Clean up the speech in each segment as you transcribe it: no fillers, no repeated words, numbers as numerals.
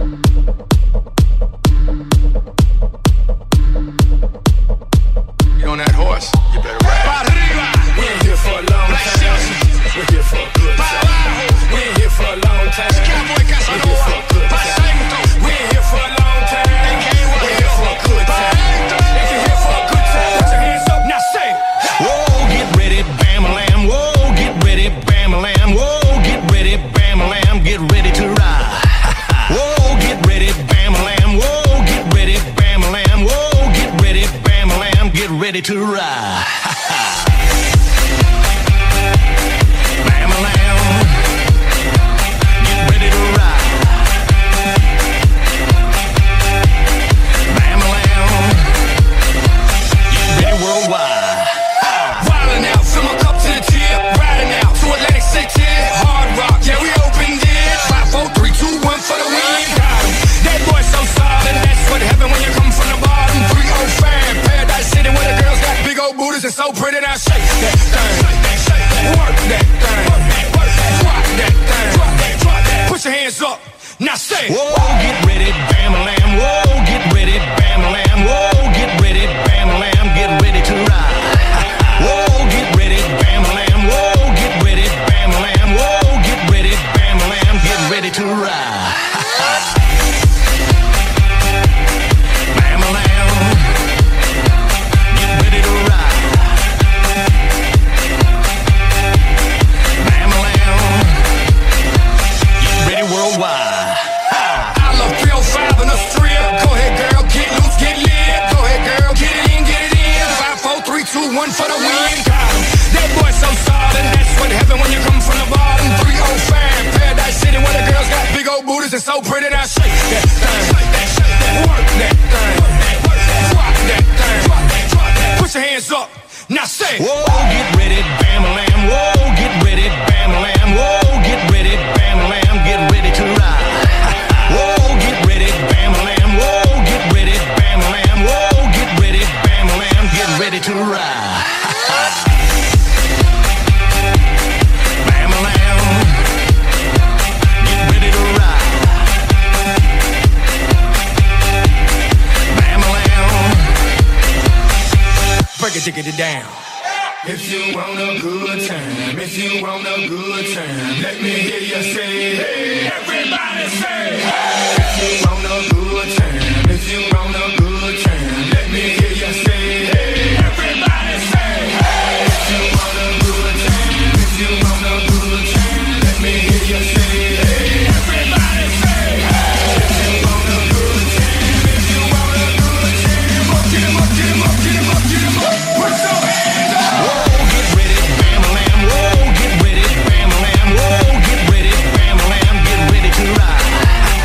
You on that horse? You better ride. We're here for a long time. We're here for a good time. We're here for a long time. We're here for a good time. We're here for a long time. We're here for a good time. If you're here for a good time, put your hands up. Now say, whoa, get ready, bam-a-lam. Whoa, get ready, bam-a-lam. Whoa, get ready, bam-a-lam. Get ready to ride. Whoa, get ready, bam-a-lam. Whoa, get ready, bam-a-lam. Whoa, get ready, bam-a-lam. Get ready to ride. it's so pretty, now shake that thing, work that thing, drop that thing, drop that. Put your hands up, now say, whoa, get ready, bam-a-lam, whoa, get ready, bam-a-lam, whoa, get ready, bam-a-lam, get ready to ride. Whoa, get ready, bam-a-lam, whoa, get ready, bam-a-lam, whoa, get ready, bam-a-lam, get ready to ride. One for the win, got him. That boy so solid, that's what happened when you come from the bottom. 305, Paradise City, where the girls got big old booties and so pretty. Now shake that thing, work that thing, drop that thing, put your hands up, now say, whoa, get ready, bam-a-lam, whoa, get ready, bam-a-lam, whoa, get ready, bam-a-lam, get ready to ride. Whoa, get ready, bam-a-lam, whoa, get ready, bam-a-lam, whoa, get ready, bam-a-lam, get ready to ride. Take it down. If you want a good time, if you want a good time, let me hear you say, hey, everybody say, hey. If you want a good time, if you want a good time, let me hear you say, hey, everybody say, hey. If you want a good time, if you want a good time, let me hear you say, hey, everybody say, hey. If you want a good time, if you want a good time, get him up, get him up, get him up, get him up. Put your hands up. Whoa, get ready, bam-a-lam, whoa, get ready, bam-a-lam, whoa, get ready, bam-a-lam, get ready to ride.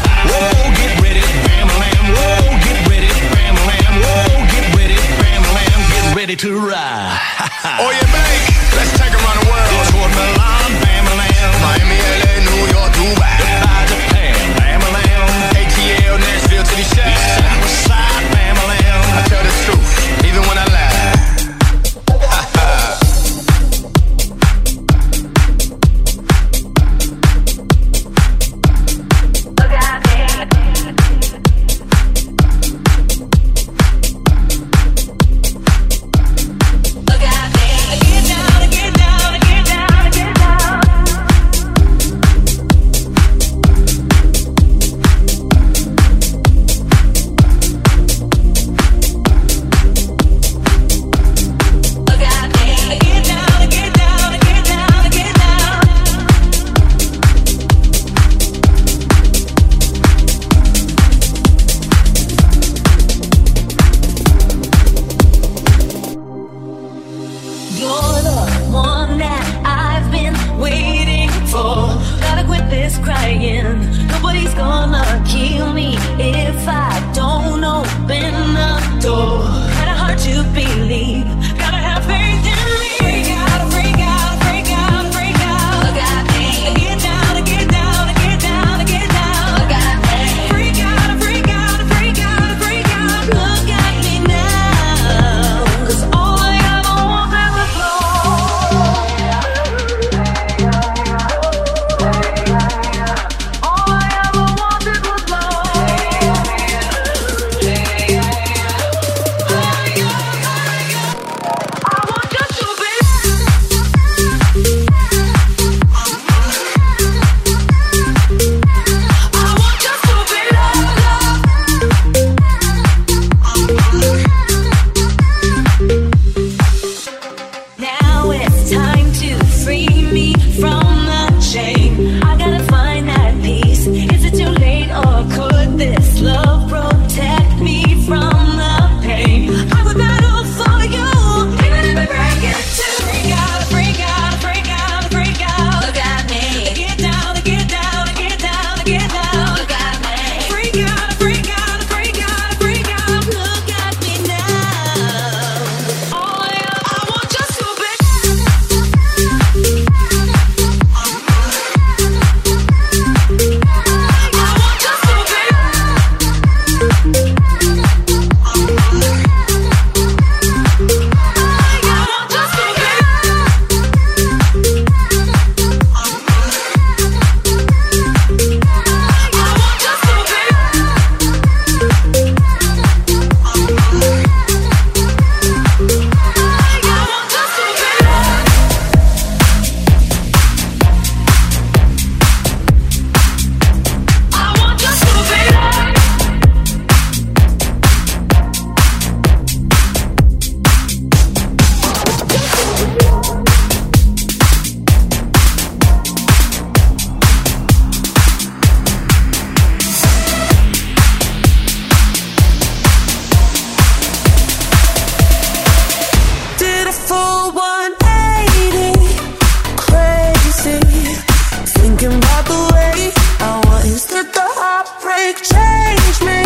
music changed me,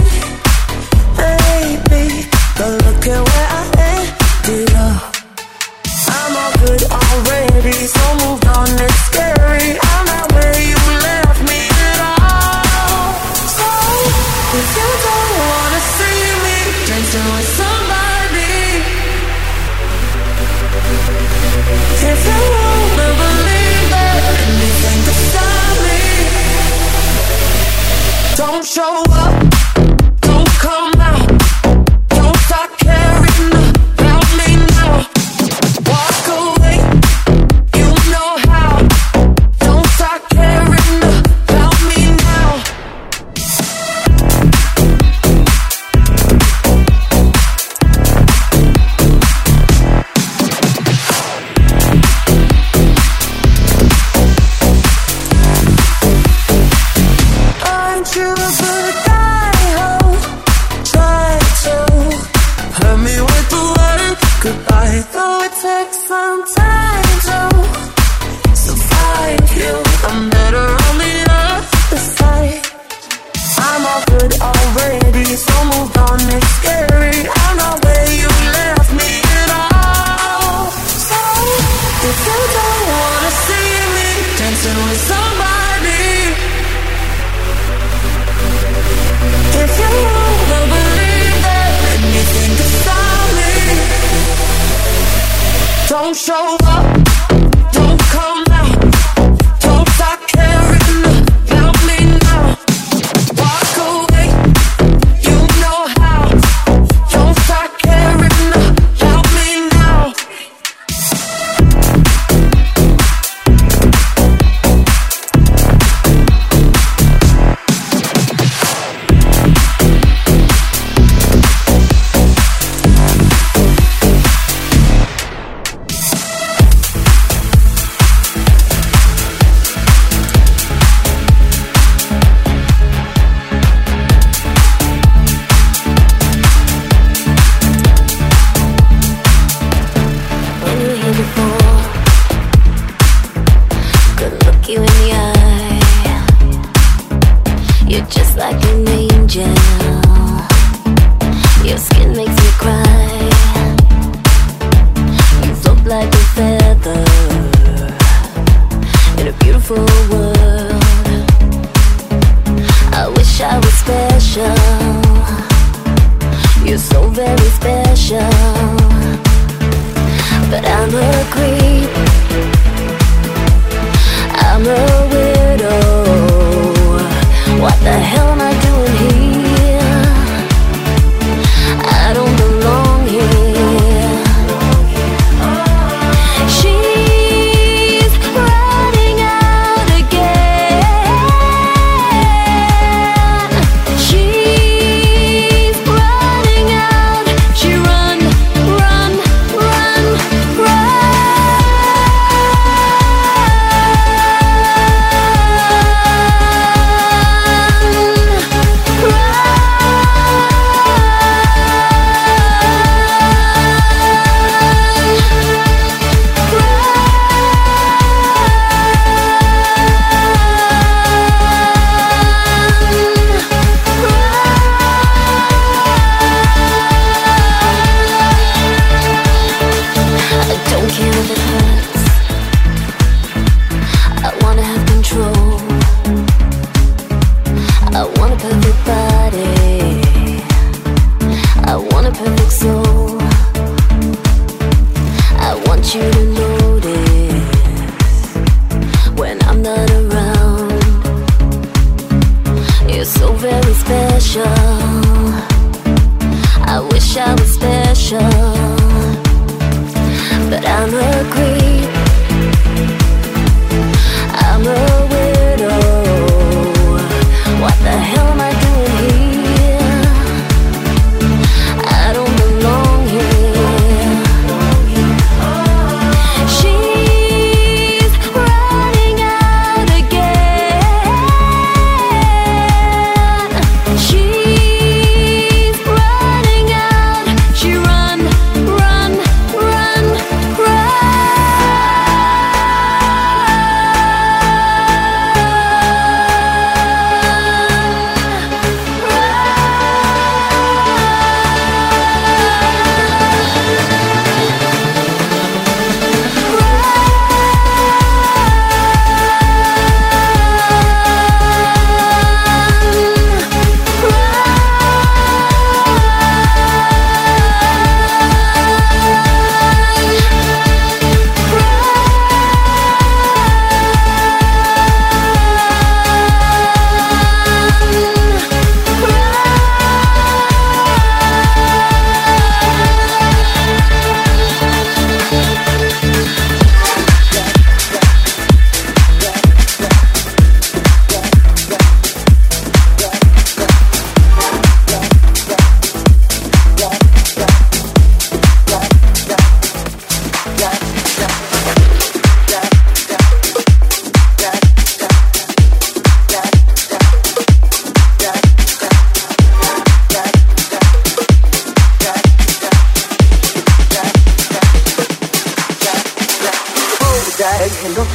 baby. But look at where I ended up. I'm all good already, so moved on, it's scary. I'm not where you left me at all. So, if you don't wanna see me dancing with somebody, if you wanna believe that anything could stop me, don't show up, don't come out, don't start caring about me now. Walk away, you know how. Don't start caring about me now. Aren't you a good guy, ho? Try to hurt me with the word goodbye. Though it takes some time to survive you, I'm better on the other side. I'm all good already, so moved on, it's scary. I'm not where you left me at all. So, if you don't wanna see me dancing with somebody, if you wanna believe that anything could stop me, don't show up, don't come out, don't start caring about me now. Walk away, you know how. Don't start caring about me now. When you were here before, couldn't look you in the eye. You're just like an angel. Your skin makes me cry. You float like a feather in a beautiful world. I wish I was special. You're so very special. But I'm a creep, I'm a widow. What the hell am I doing here? I don't belong here. She's running out again. She's running out. She run, run, run, run.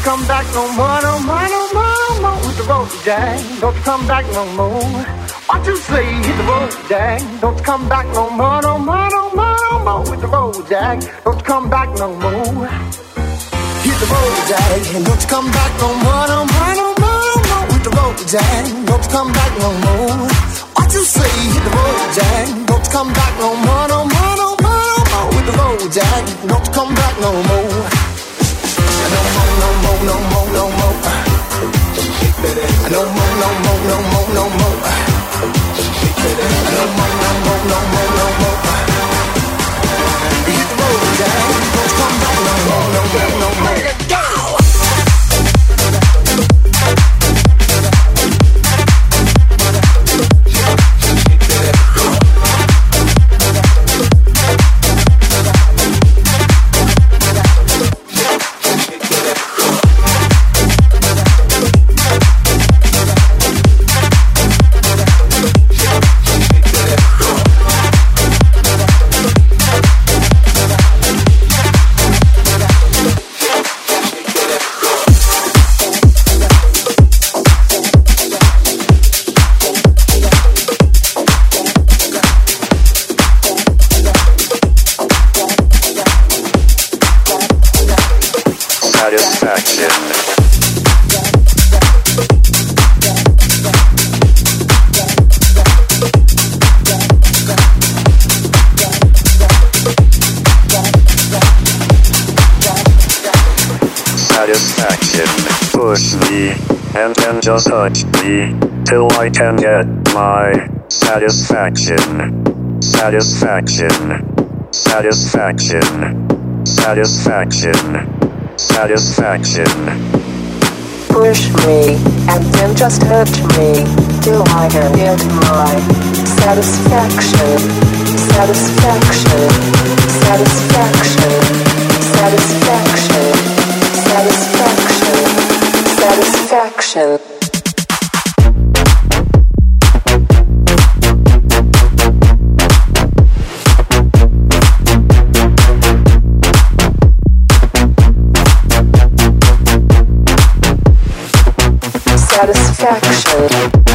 come back no more, no more, no more, no more with the road, Jack. Don't you come back no more. What you say, hit the road, Jack. Don't you come back no more, no more, no more, no more with the road, Jack. Don't you come back no more. Hit the road, Jack. Don't you come back no more, no more, no more, no more with the road, Jack. Don't you come back no more. What you say, hit the road, Jack. Don't you come back no more, no more, no more, no more with the road, Jack. Don't you come back no more. No more, no more, no more, no more. No more, no more, no more, no more. No more, no more, no more, no more. Hit the road, Jack. Don't you come back no more, no more, no more. Go! Push me, and then just touch me, till I can get my satisfaction. Satisfaction. Satisfaction. Satisfaction. Satisfaction. Push me, and then just touch me, till I can get my satisfaction. Satisfaction. Satisfaction. Satisfaction. Satisfaction. Satisfaction. Satisfaction.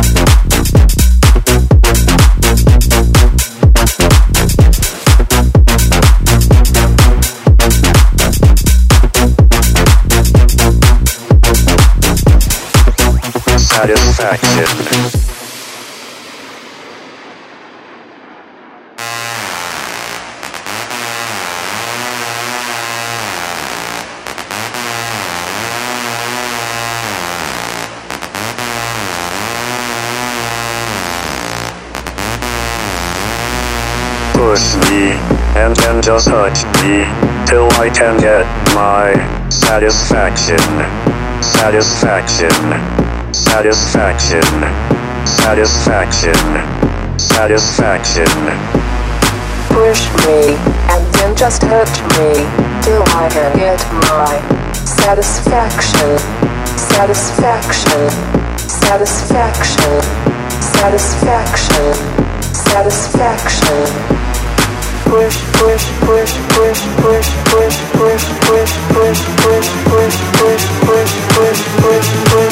Push me, and then just touch me, till I can get my satisfaction. Satisfaction. Satisfaction. Satisfaction. Satisfaction. Push me, and then just touch me, till I can get my satisfaction. Satisfaction. Satisfaction. Satisfaction. Satisfaction. Push, push, push, push, push, push, push, push, push, push, push, push, push, push, push, push,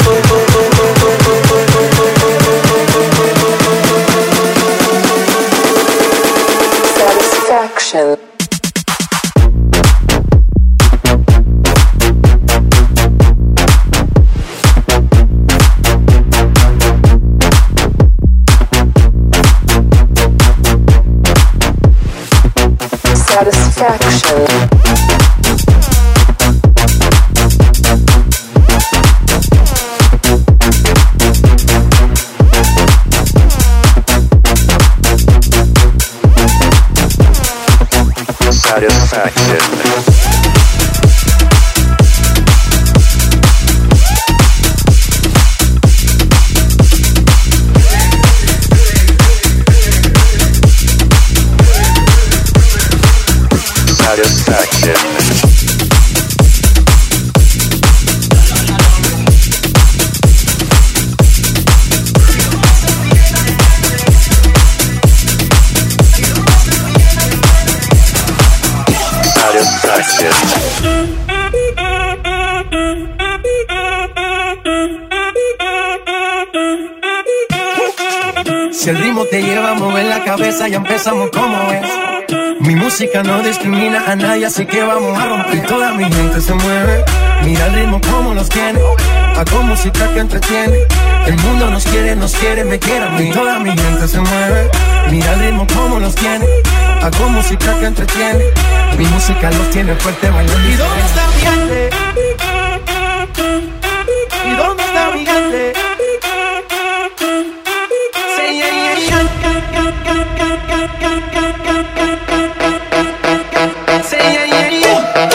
satisfaction. Satisfaction. Satisfaction. Si el ritmo te lleva a mover la cabeza, ya empezamos como es. Mi música no discrimina a nadie, así que vamos a romper. Y toda mi gente se mueve, mira el ritmo como los tiene. Hago música que entretiene. El mundo nos quiere, me quiere a mí. Y toda mi gente se mueve, mira el ritmo como los tiene. Hago música que entretiene. Mi música los tiene fuerte bailando. ¿Y dónde está mi gente? ¿Y dónde está mi gente? Say yeah, yeah, yeah. Say yeah, yeah, yeah.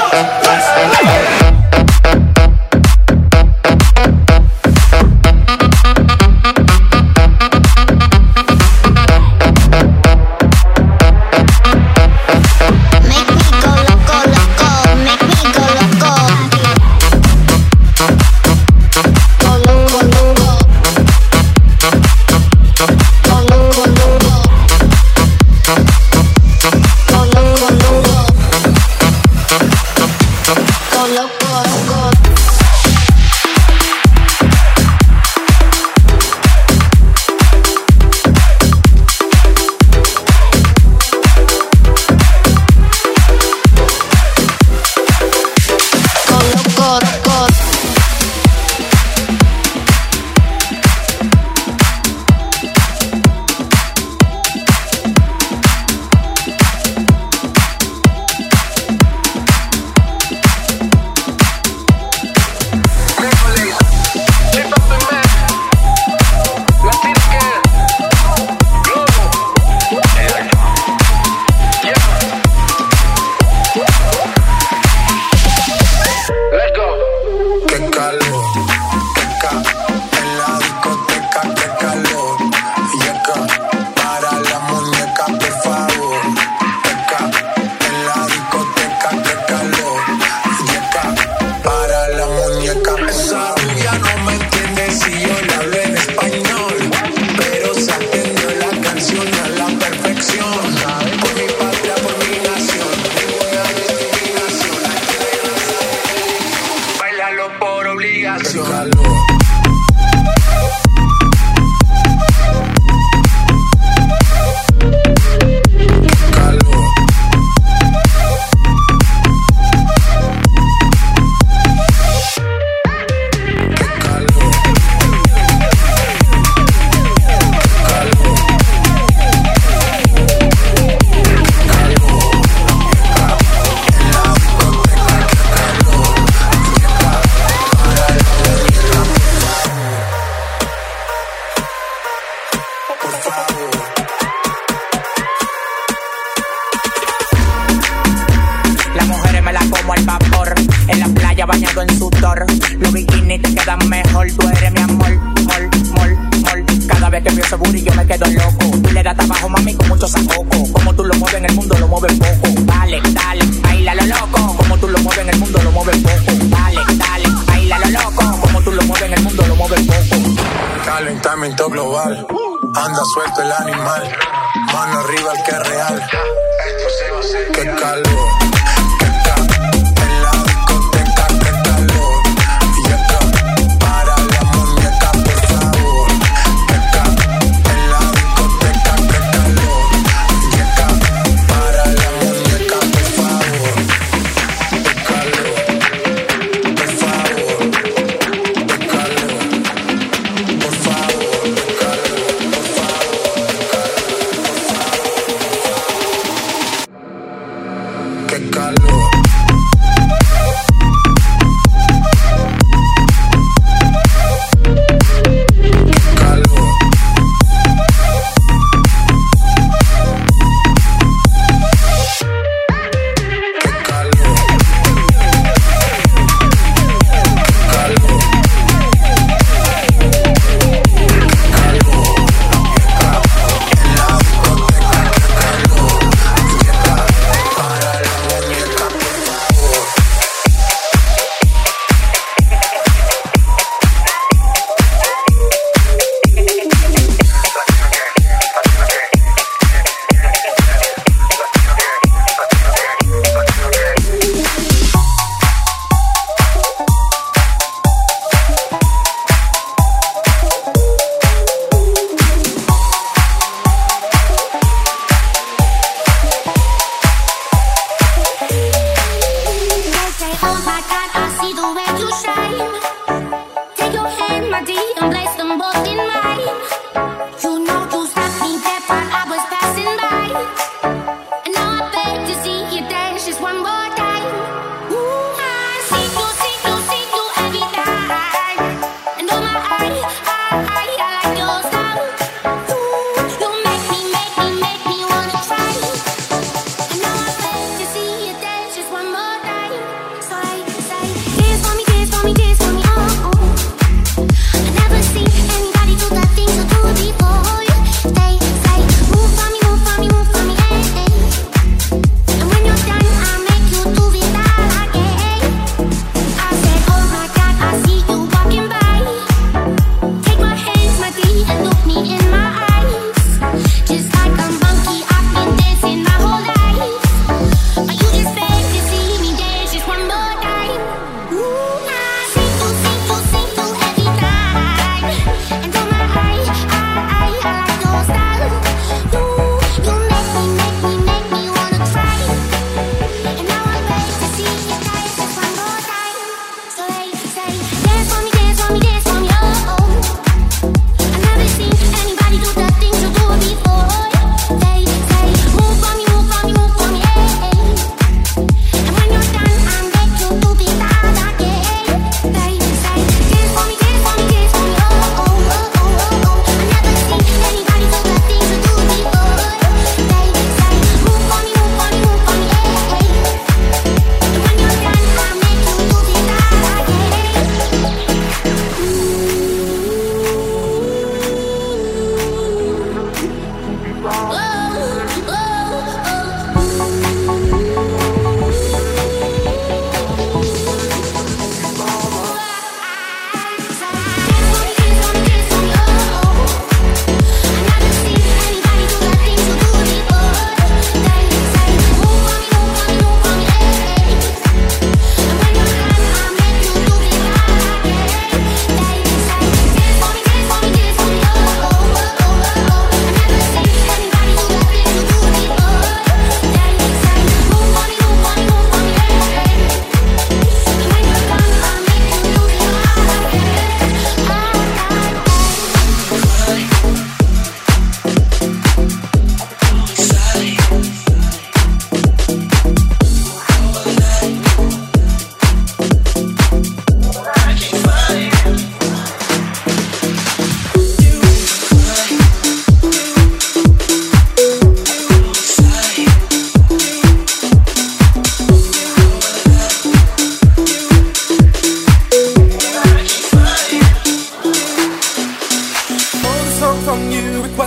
Calentamiento global, anda suelto el animal, mano arriba el que es real. Qué calor, qué calor, en la discoteca, qué calor. Y acá, para la muñeca, por favor. Qué calor, en la discoteca, qué calor. Y acá, para la muñeca, por favor. Qué calor, por favor. Qué calor. Por favor, qué calor.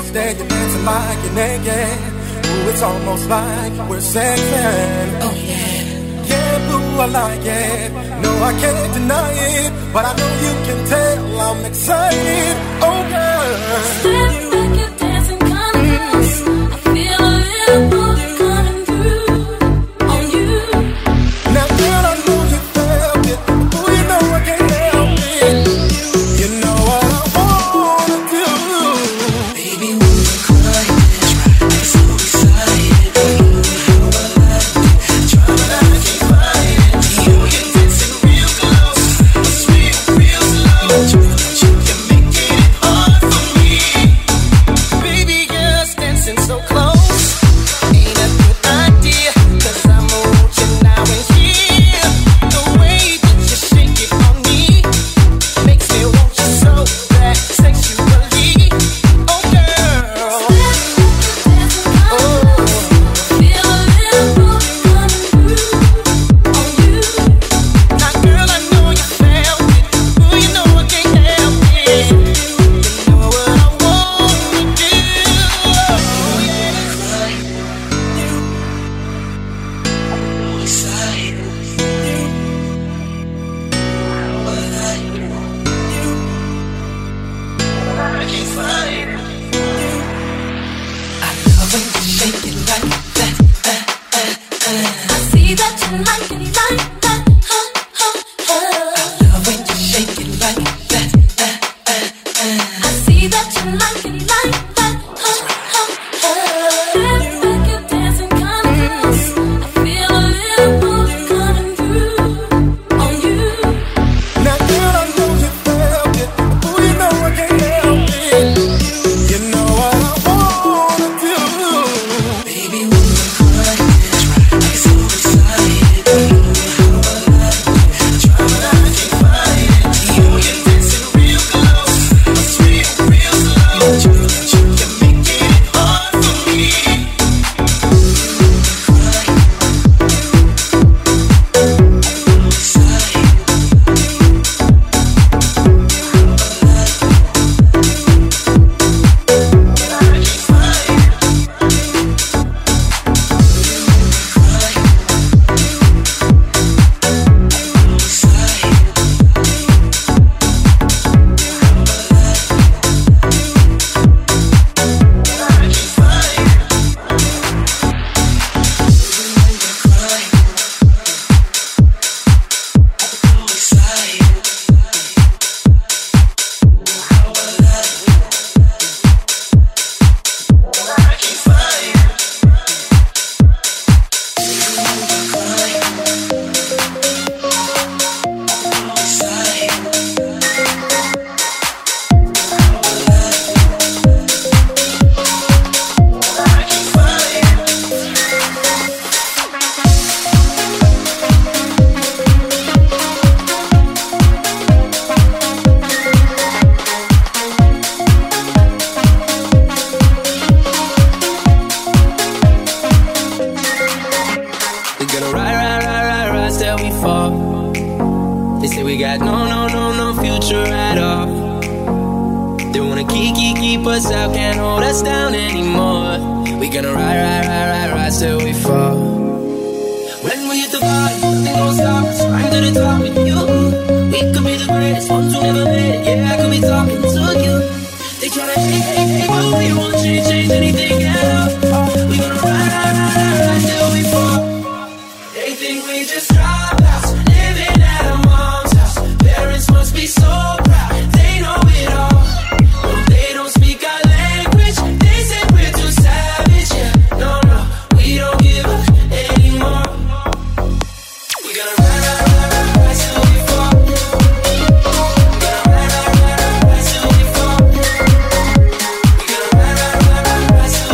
stare, you're dancing like you're naked. Ooh, it's almost like we're sexing. Oh yeah. Yeah, boo, I like it. No, I can't deny it, but I know you can tell I'm excited. Oh girl, step back, you're dancing kinda close. I feel a little pull coming through on you. Now girl, I know you felt it. Oh, you know I can't help it. You know what I wanna do. Baby, when you cry, I'm so excited. How I like it, try but I can't find it. You're dancing real close, it's real slow. You can make it hard for me. Baby, you're dancing so close. Ain't a good idea, 'cause I'm watching now and here. The way that you shake it on me makes me want you so bad sexually. Oh girl, feel a little pull coming through on you. Now girl, I know you felt it. Ooh, you know I can't help it. You know what I wanna do. Oh yeah. Shake it like that, I see that you like it like that, I love when you shake it like that, I see that you like it like that, Step back, you're dancing kinda close. I feel a little pull coming through on you. Now girl, I know you felt it. Oh, you know I can't help it. You know what I wanna do. Baby, when you cry, I'm so excited. How I like it, try but I can't find it. You're dancing real close, it's real slow. You can make it hard for me. We're gonna ride till we fall. They say we got no future at all. They wanna keep us out, can't hold us down anymore. We're gonna ride till we fall. When we hit the bottom, nothing gon' stop us. Right to the top with you. We could be the greatest ones who never made it. Yeah, I could be talking to you. They tryna hate, but we won't change anything at all. We gonna ride till we fall. They think we just dropped out, living at a mom's house. Parents must be so proud, they know it all. No, they don't speak our language. They say we're too savage. Yeah, no, we don't give up anymore. We gonna ride till we fall. We gonna ride till we fall. We gonna ride till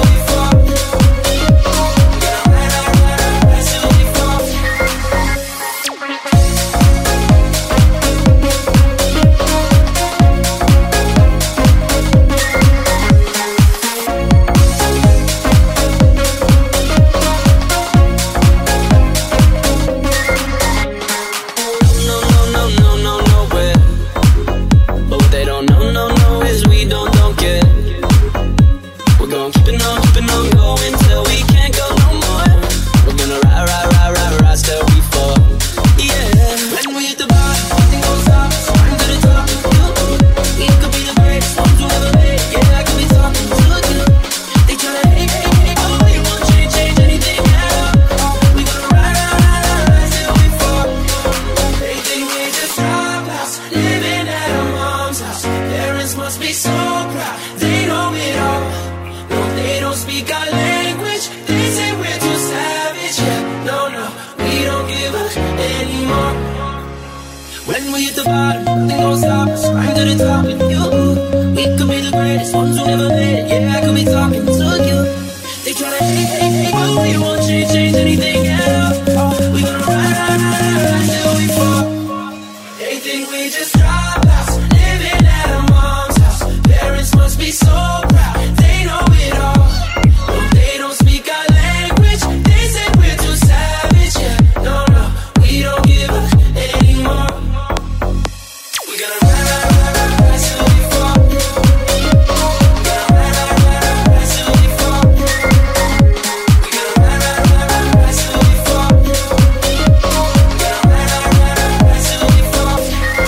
on, keeping on, keeping on going till we can't go no more. We're gonna ride, ride, ride, ride, ride till we fall. Yeah, when we hit the bar, nothing gon' stop us. I'm to the top, we could be the greatest ones who ever made. Yeah, I could be talking to you. They tryna hate, hate, hate, but we won't change anything at all. We gonna ride, ride, ride, ride, ride till we fall. They think we just robbed us, living at our mom's house. Parents must be so proud, they know it all. No, they don't speak our language. They say we're too savage. Yeah, no, no, we don't give up anymore. When we hit the bottom, nothing gon' stop us. Climb to the top with you. We could be the greatest ones who never made it. Yeah, I could be talking to you. They tryna hate, hate, hate, but we won't change anything at all. We gonna ride, ride, ride, ride till we fall. They think we just dropped out, living at our mom's house. Parents must be so proud, they know it all. No, they don't speak our language. They say we're too savage. Yeah, no, no, we don't give up anymore. We gonna ride, ride, ride, ride, ride till we fall. Gonna ride, ride, ride, ride, ride till we fall. We gonna ride, ride, ride, ride, ride till we fall. Gonna ride, ride, ride, ride, ride till we fall.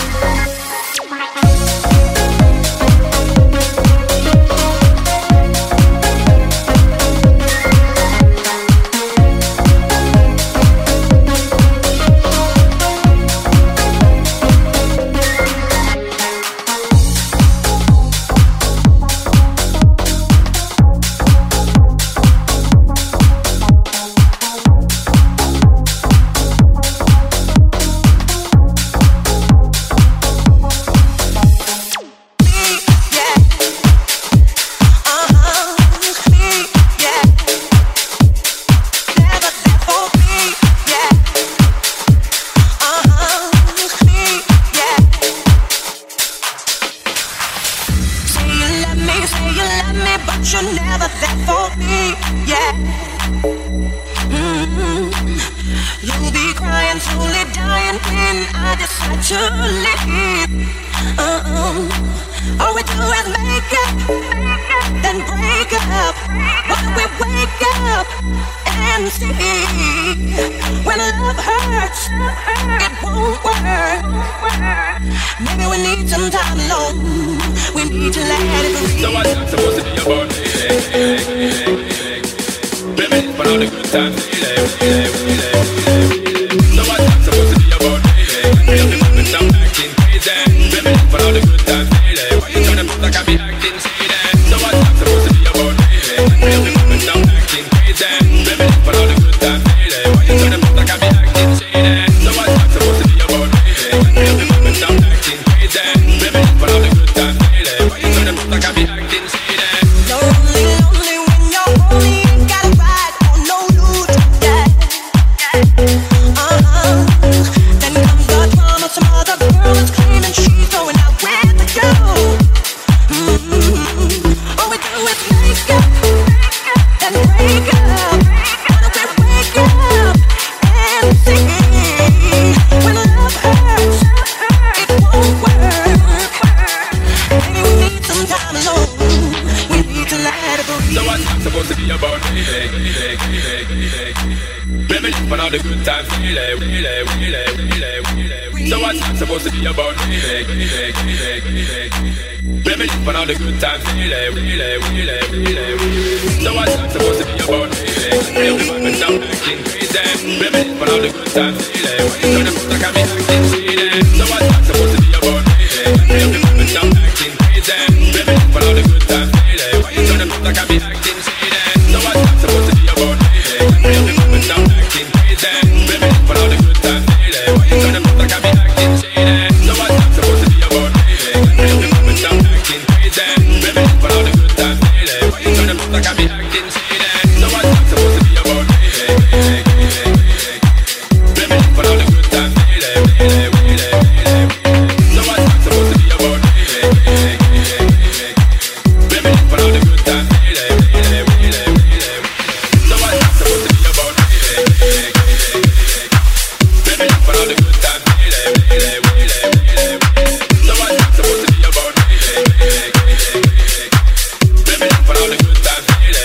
You'll be crying, slowly dying when I decide to leave. All we do is make up, then break up. Why don't we wake up and see? When love hurts, it won't work. Maybe we need some time alone. We need to let it breathe. So what's not supposed to be about me? Reminisce for all the good times. So what's not supposed to be about me? Remember I'm acting crazy. Reminisce for all the good times. Why you tryna put like I be acting shady? So what's not supposed to be about me? Remember I'm acting crazy. Reminisce for all the good times. Why you tryna put like I be acting shady? So what's not supposed to be about me? Remember I'm acting crazy. Reminisce for all the good times. Why you tryna put like I be acting shady? Lonely, lonely when you're lonely, ain't got a ride on no loot. Yeah. Then comes the drama, some other girl is claiming she's going out with the girl. All we do is make up, then break up. Why don't we wake up and see? When love hurts, it won't work. Maybe we need some time alone. We need to let it breathe. So what's not supposed to be about me? Reminisce for all the good times. So what's not supposed to be about me? Reminisce for all the good times. So what's not supposed to be about me? Remember I'm acting crazy. Reminisce for all the good times. Why you tryna put like I be acting shady? So what's not supposed to be about me? Remember I'm acting crazy. Reminisce for all the good times. Why you tryna put like I be acting shady? So what's not supposed to be about me? Remember I'm acting crazy. Reminisce for all the good times. Why you tryna put like I be acting shady? So what's not supposed to be about me? Remember I'm acting crazy. Reminisce for all the good times. Why you tryna put like I be acting shady? So what's not supposed to be about me? Reminisce for all the good times. So what's not supposed to be about me? Reminisce for all the good times. So what's not supposed to be about me? Reminisce for all the good times. So what's not supposed to be about me? Reminisce for all the good times.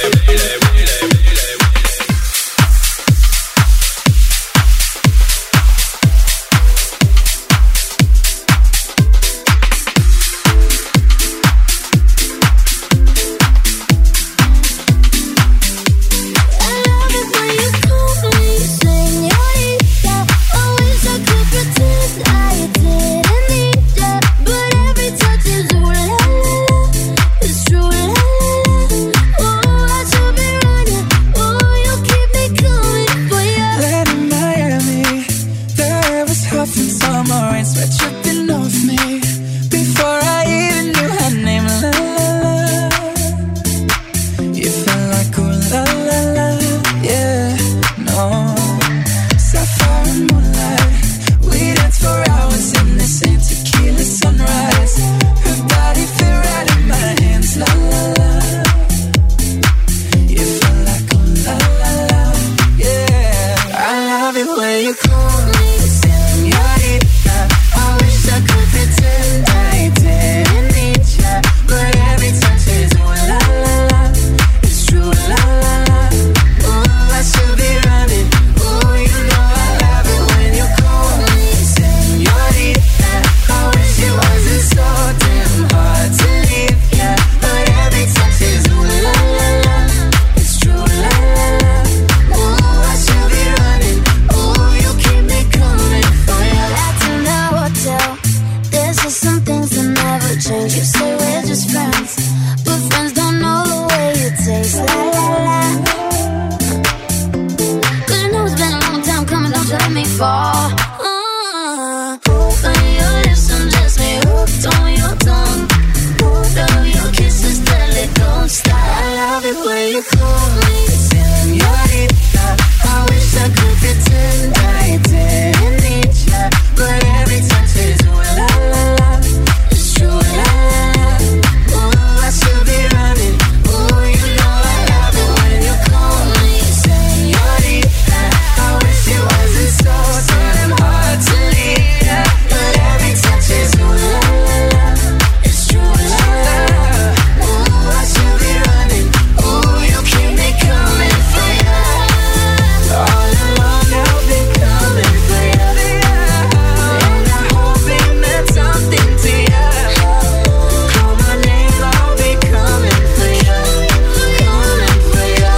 you call me señorita. I wish I could pretend I didn't need ya, but every touch is ooh la la la. It's true la la la. Ooh, I should be running. Ooh, you know I love it when you call me señorita. I wish it wasn't so damn hard to leave ya, but every touch is ooh la la la. It's true la la la. Ooh, I should be running. Ooh, you keep me coming for ya. All along I've been coming for ya, and I hope it meant something to ya. Call my name, I'll be coming for ya, coming for ya.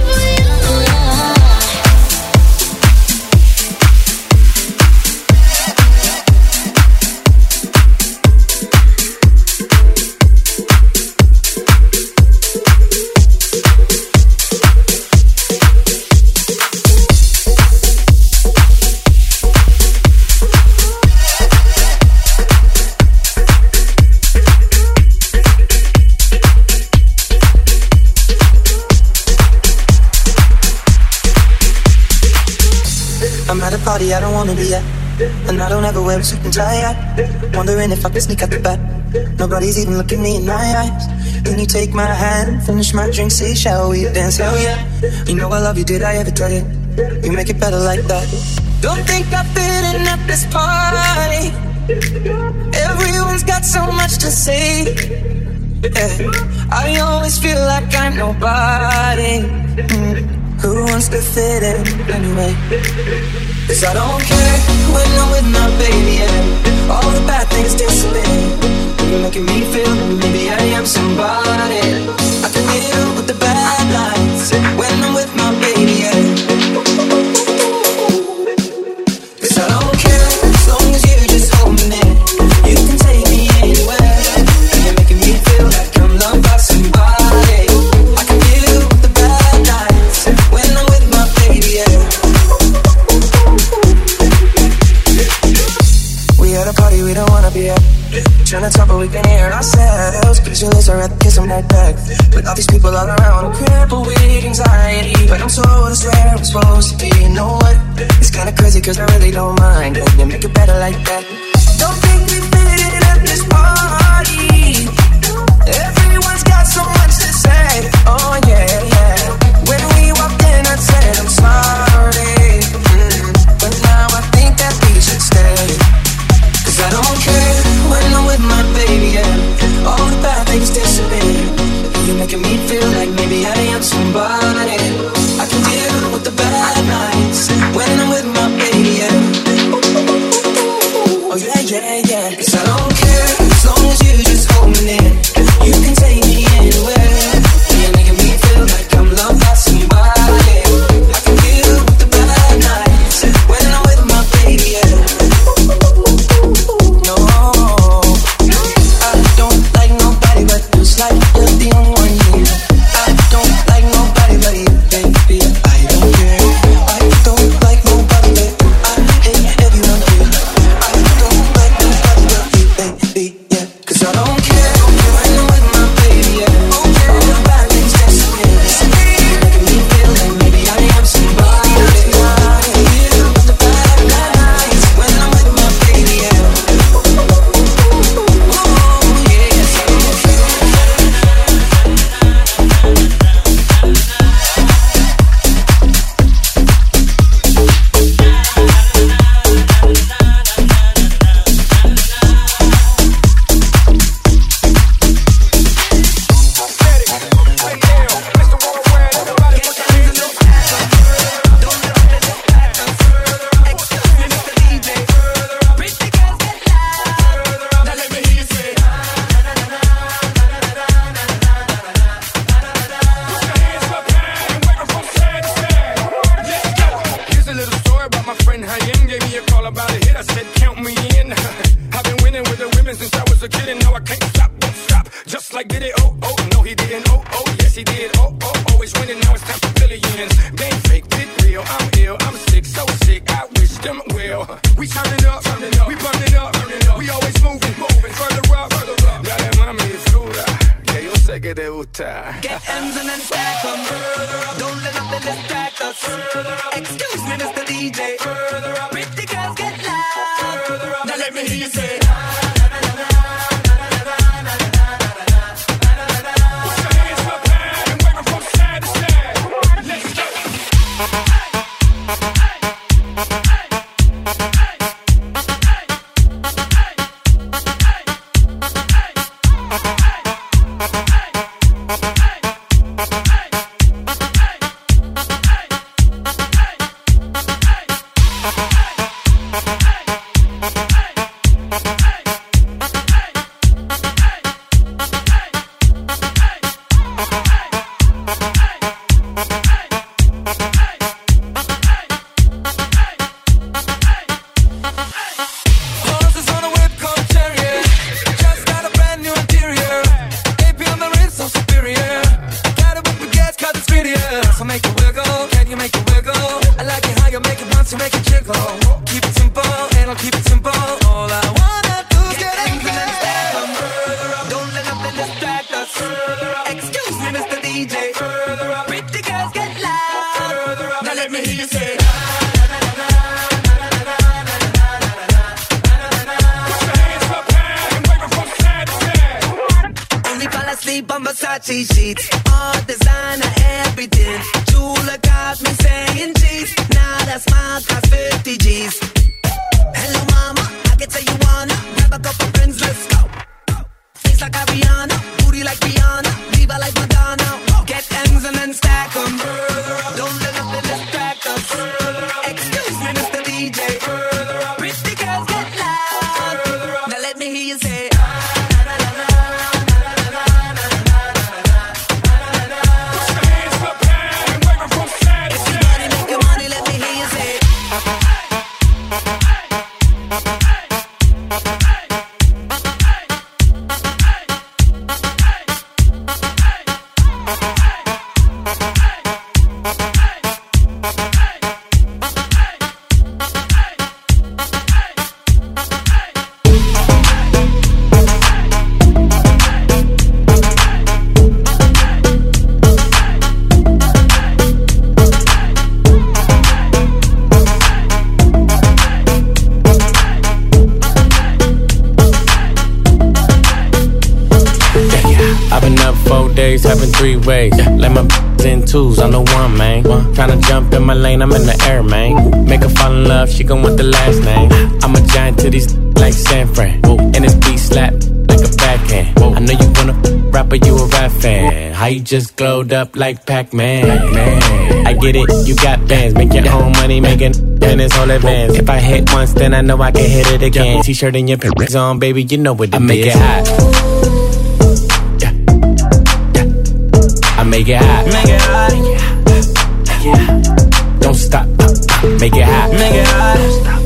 I'm at a party I don't wanna be at, and I don't ever wear a suit and tie. Wondering if I can sneak out the back. Nobody's even looking me in my eyes. Can you take my hand, finish my drink, say shall we dance? Hell yeah. You know I love you, did I ever tell you? You make it better like that. Don't think I fit in at this party. Everyone's got so much to say. Yeah. I always feel like I'm nobody. Who wants to fit in anyway? 'Cause I don't care when I'm with my baby, yeah. All the bad things disappear. You're making me feel that maybe I am somebody. I can deal with the bad nights when I'm with my baby, yeah. 'Cause I don't care as long as you just hold me near. You can take me anywhere, and you're making me feel like I'm loved by somebody. I can deal with the bad nights when I'm with my baby, yeah. We at a party we don't wanna be at. Trying to talk but we can hear ourselves. Pictureless, I'd rather kiss them right back. With all these people all around, I'm crippled with anxiety, but I'm told it's where I'm supposed to be. You know what? It's kinda crazy 'cause I really don't mind. Can you make it better like that? Don't think we fit in at this party. Everyone's got so much to say. Oh yeah, yeah. When we walked in I said I'm sorry, but now I think that we should stay. 'Cause I don't care when I'm with my baby, yeah. All the bad things disappear. You're making me feel like maybe I am somebody. I can deal with the bad nights when I'm with my baby, yeah. Oh yeah, yeah, yeah. 'Cause I don't care as long as you just hold me near. You can take me anywhere. You're making me feel like I'm loved by somebody. I can deal with the bad nights when I'm with my baby, yeah. No, I don't like nobody but you. It's like you're the only one here. I don't like nobody but you, baby. I don't care. I don't like nobody but you. I hate everyone here. I don't like nobody but you, baby, yeah. 'Cause I don't care when I'm with my baby, yeah. All the bad things disappear. You're making me feel like maybe I am somebody. I deal with the bad nights when I'm with my baby, yeah. Here's a little story about my friend Hayem. Gave me a call about a hit. I said, count me in. I've been winning with the women since I was a kid, and now I can't stop, won't stop. Just like did it, oh, oh, no he didn't, oh, oh, yes he did, oh, oh, always winning, now it's time for billions. They ain't fake, bit real, I'm ill, I'm sick, so sick, I wish them well. We turning up, we burning up, we always moving, further up, dale mami, disfruta, que yo sé que te gusta. Get M's and then stack 'em. distract us. Excuse me, Mr. DJ. Pretty girls get loud. Now let me hear you say. Sheets, all designer, everything. Jula got me saying G's. Now that smile costs 50 G's. Hello mama, I can tell you wanna grab a couple friends, let's go. Face like Ariana, booty like Rihanna, diva like Madonna. Get M's and then stack them. Don't let nothing distract us. Excuse me, Mr. DJ. Pretty girls get loud. Now let me hear you say. Having three ways, let my in twos, I'm the one, man. Tryna jump in my lane, I'm in the air, man. Make her fall in love, she gon' want the last name. I'm a giant to these like San Fran, and this beat slap like a backhand. I know you wanna rapper, you a rap fan. How you just glowed up like Pac-Man? I get it, you got bands, make your own money, making minutes all advance. If I hit once, then I know I can hit it again. T-shirt and your pants on, baby, you know what it is. I make it hot. I make it hot. Make it hot. Make it hot. Don't stop. Make it hot. Make it hot.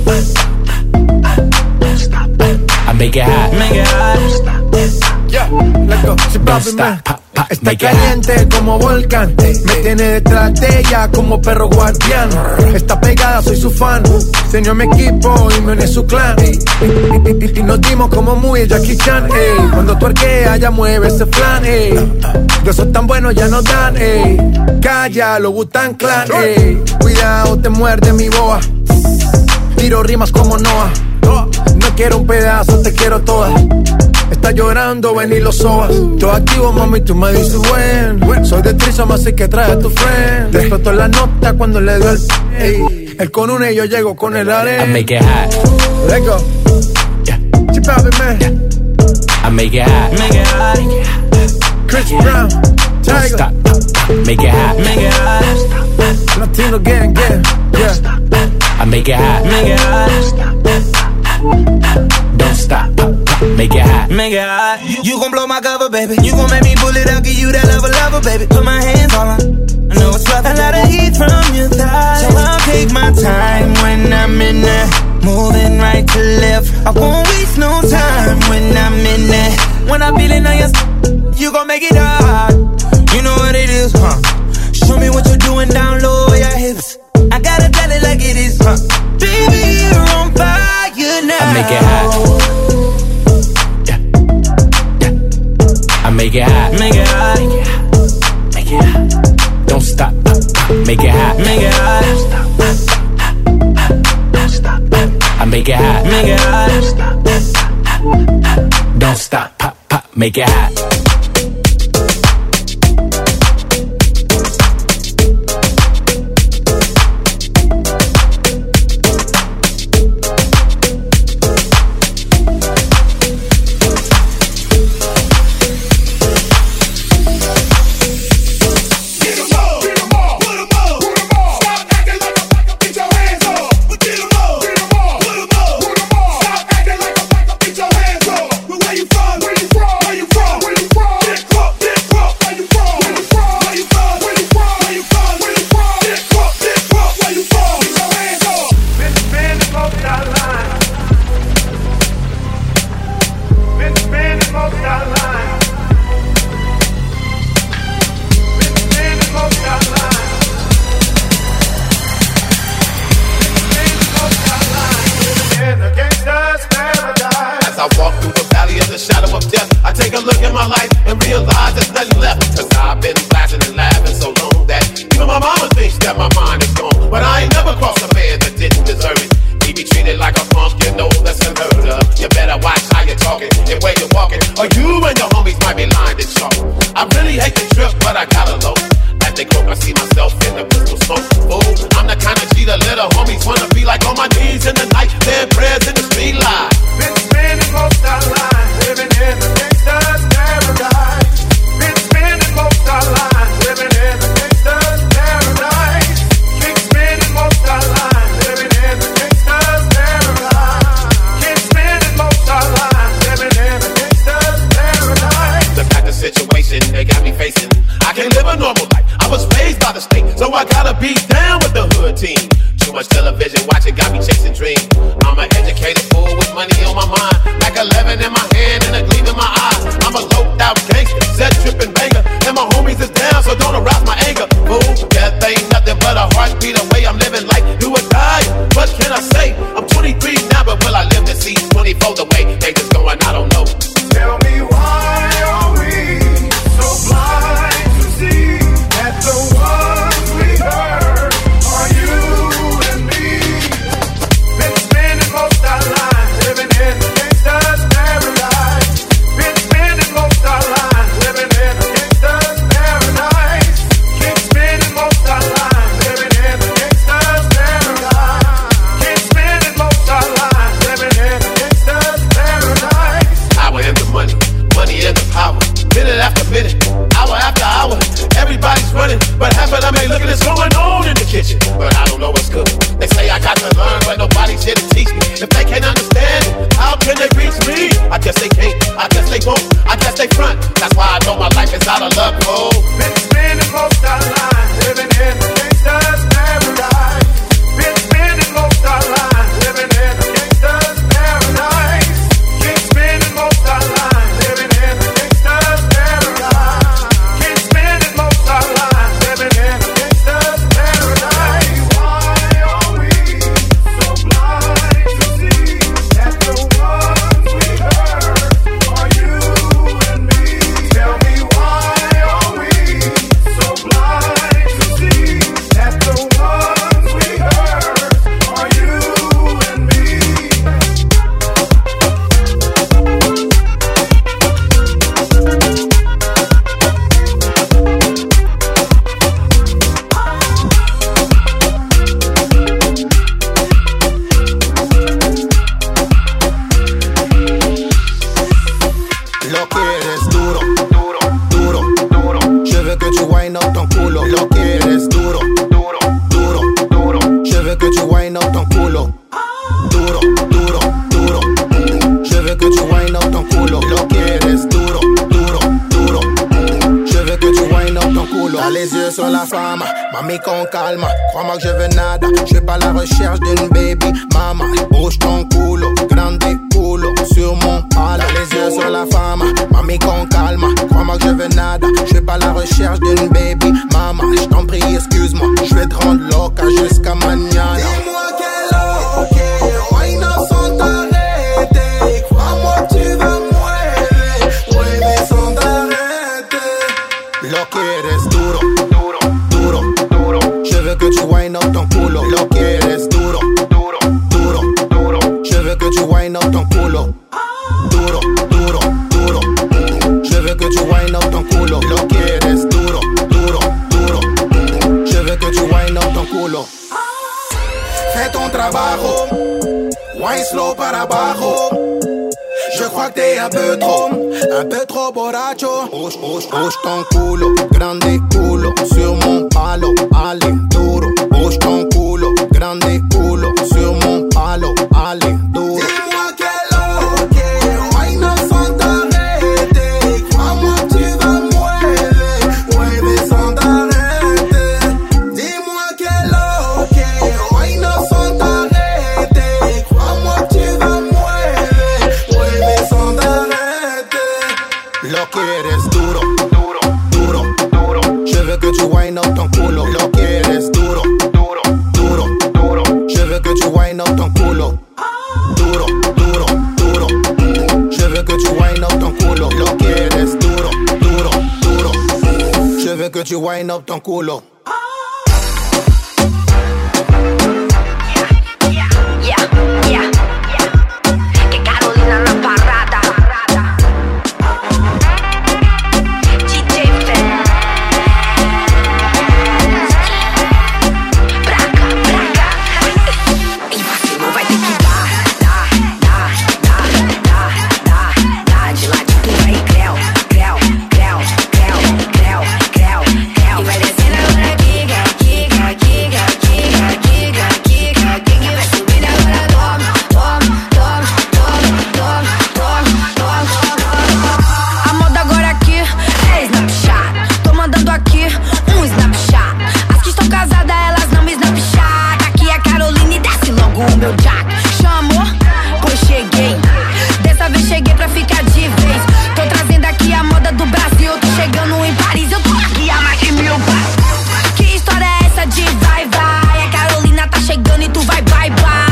Don't stop. I make it hot. Make it hot. Yeah, let's go. Don't stop. Está caliente como volcán. Me tiene detrás de ella como perro guardián. Está pegada, soy su fan. Se unió a mi equipo y me une su clan. Y nos dimos como muy Jackie Chan. Cuando tú arqueas ya mueve ese flan. De esos tan buenos ya nos dan. Calla, lo Wu-Tang Clan. Cuidado, te muerde mi boa. Tiro rimas como Noah. No quiero un pedazo, te quiero toda. Está llorando, ven y lo sobas. Todo activo, mami, tú me dices buen. Soy de Trisom, así que trae a tu friend. Te explotó la nota cuando le dio el él con una y yo llego con el arena. I make it hot. Let's go. Yeah. Chip out, man. Yeah. I make it hot. Make it hot. Chris Brown. Tiger. Stop. Make it hot. Make it hot. Latino gang, yeah. I make it hot. Make it hot. Don't stop. Make it hot. Make it hot. You gon' blow my cover, baby. You gon' make me pull it out, give you that lover, baby. Put my hands on her. I know it's rough. A lot of heat from your thighs, so I'll take my time when I'm in there. Moving right to left. I won't waste no time when I'm in there. When I'm feeling on your you gon' make it hard. You know what it is, huh? Show me what you're doing down low with your hips. I gotta tell it like it is, huh? Baby, you're on fire now. I make it hot. Yeah. Yeah. I make it hot. Make it hot. Make it hot. Don't stop. make it hot. Make it hot. I make it hot. Make it hot. Don't stop, pop, pop, make it hot. Mami con calma, crois-moi que je veux nada. Je suis pas à la recherche d'une baby mama. Bouge ton culo, grande culo sur mon pala. Les yeux sur la femme, mami con calma, crois-moi que je veux nada. Je suis pas à la recherche d'une baby mama. Je t'en prie, excuse-moi, je vais te rendre loca jusqu'à mañana. Dis-moi quel ok, wine up sans t'arrêter. Crois-moi que tu vas muever, muever sans t'arrêter. Lo que eres duro, duro, duro, duro. Je culo. Fais ton trabajo, wine slow para abajo. Je crois que t'es un peu trop borracho. Bouge ton culo, grande culo, sur mon palo, allez, duro. Bouge ton culo, grande culo, sur mon palo, allez, duro. Dis-moi quel ok, wine sans t'arrêter. Crois-moi que tu vas mueve sans t'arrêter. Dis-moi quel ok, wine sans t'arrêter. Crois-moi que tu vas mueve sans t'arrêter. Lo quieres duro, duro, duro, duro. Je veux que tu wind up ton culo. Lo quieres duro, duro, duro, duro. Je veux que tu wind up ton culo. Duro, duro, duro. Je veux que tu wind up ton culo. Lo quieres duro, duro, duro. Je veux que tu wind up ton culo. Que Carolina na parada. DJ Fest. Braga. E vacilou vai ter que dar. De ladinho tu vai creu. E vai descendo agora giga. Vai subindo agora a moda agora aqui é Snapchat. Tô mandando aqui um Snapchat. As que estão casadas, elas não me Snapchat. Aqui é Carolina e desce logo o meu jack. Chamou? Pois cheguei. Dessa vez cheguei pra ficar de vez. Tô trazendo aqui a moda do Brasil. Tô chegando em Paris, eu tô aqui há mais de 1000. Que história é essa de vai? A Carolina tá chegando e tu vai bye.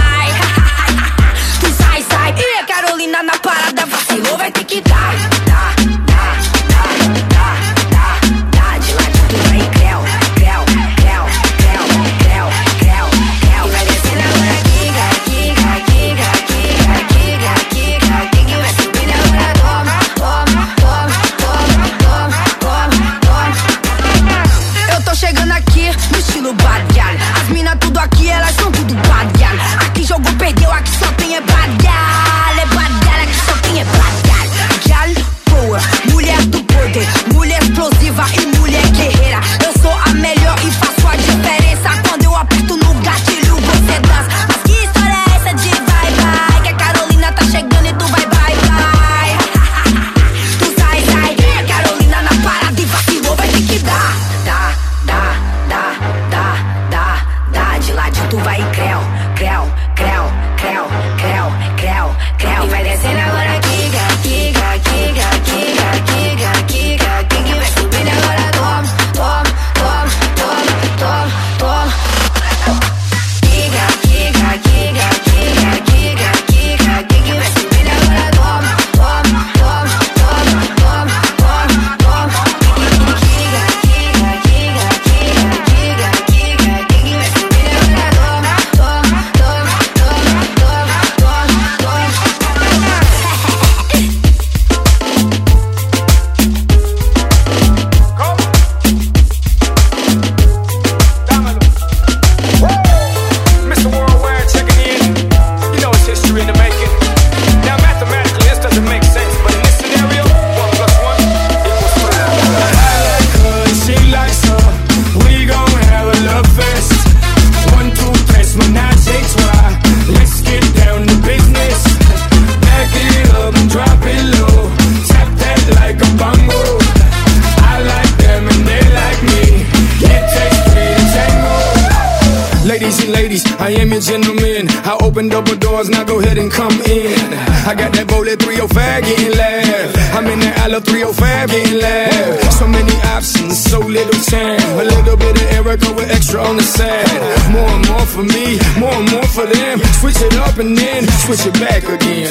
Tu sai. E a Carolina na parada vacilou, vai ter que dar. De ladinho tu vai creu. E vai descendo agora giga. Vai subindo agora eu tô chegando aqui no estilo bad gal. As mina tudo aqui, elas são tudo bad gal. Aqui jogou, perdeu, aqui só tem é bad gal. É bad gal, aqui só tem é bad gal. Gal boa, mulher do poder, mulher explosiva e mulher guerreira. Eu sou a melhor e faço a diferença. Quando eu aperto no gatilho, você dança. Mas que história é essa de vai? Que a Carolina tá chegando e tu vai bye. Tu sai. E a Carolina na parada e vacilou, vai ter que dar. De ladinho tu vai creu. E vai descendo agora giga. Vai subindo agora toma. Giga. Vai subindo agora toma. Mr. Worldwide checking in. You know it's history in the making. Now mathematically this doesn't make sense, but in this scenario, 1 + 1 = 3. I like her, she likes her. We gon' have a love fest. 1, 2, 3, menage a trois. Let's get down to business. Back it up and drop it low. Tap that like a bongo. I like them and they like me. It takes 3 to tango. Ladies and ladies, I am your gentleman. I opened up the doors, now go ahead and come in. I got that bullet 305 getting loud. I'm in that Isla 305 getting loud. So many options, so little time. A little bit of Erica with extra on the side. More and more for me, more and more for them. Switch it up and then switch it back again.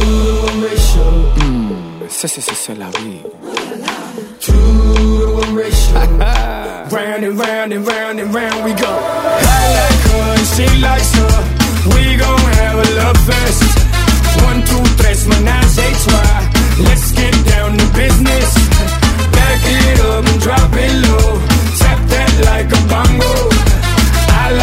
C'est la vie. 2 to 1 ratio. Round and round and round and round we go. I like her and she likes her. We gon' have a love fest. 1, 2, 3, menage a trois. Let's get down to business. Back it up and drop it low. Tap that like a bongo. I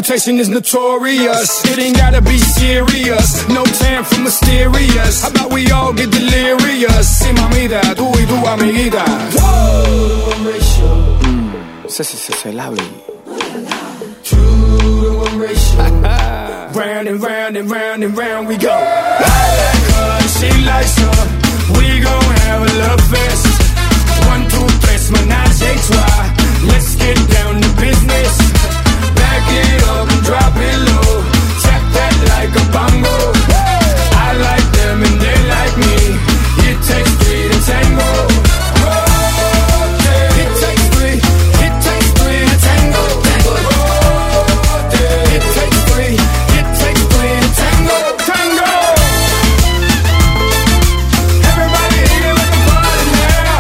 reputation is notorious. It ain't gotta be serious. No time for mysterious. How about we all get delirious? Sí, mamita, tú y tu amiguita. Whoa, ratio. C'est la vie. 2 to 1 ratio. Round and round and round and round we go. I like her, she likes her. We gon' have a love fest. 1, 2, 3, menage a trois. Let's get down to business. Back it up and drop it low. Tap that like a bongo. I like them and they like me. It takes 3 to tango. It takes 3. It takes 3 to tango. It takes 3. It takes 3 to tango. Tango. Everybody here with the party now.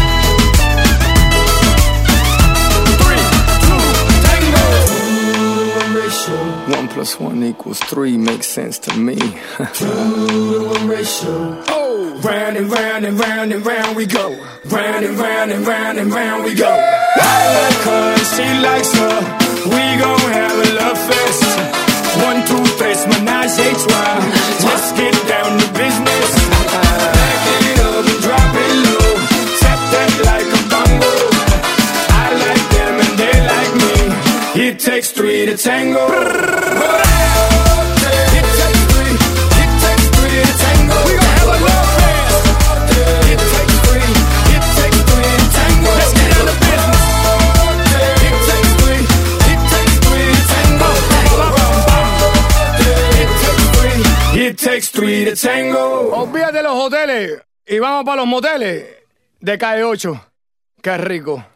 3, 2, tango. 2 to 1 ratio. 1 + 1 = 3 makes sense to me. 2 to 1 ratio. Oh, round and round and round and round we go. Round and round and round and round we go. I like her and she likes her. We gon' have a love fest. 1, 2, 3, menage a trois. Let's get down to business. Back it up and drop it low. Tap that like a bongo. I like them and they like me. It takes 3 to tango. It takes 3. It takes 3 to tango. We gon' have a love fest. It takes 3. It takes 3 to tango. Let's get down to business. It takes 3. It takes 3 to tango. It takes 3. It takes 3 to tango. Olvídate de los hoteles y vamos para los moteles de Calle 8. Qué rico.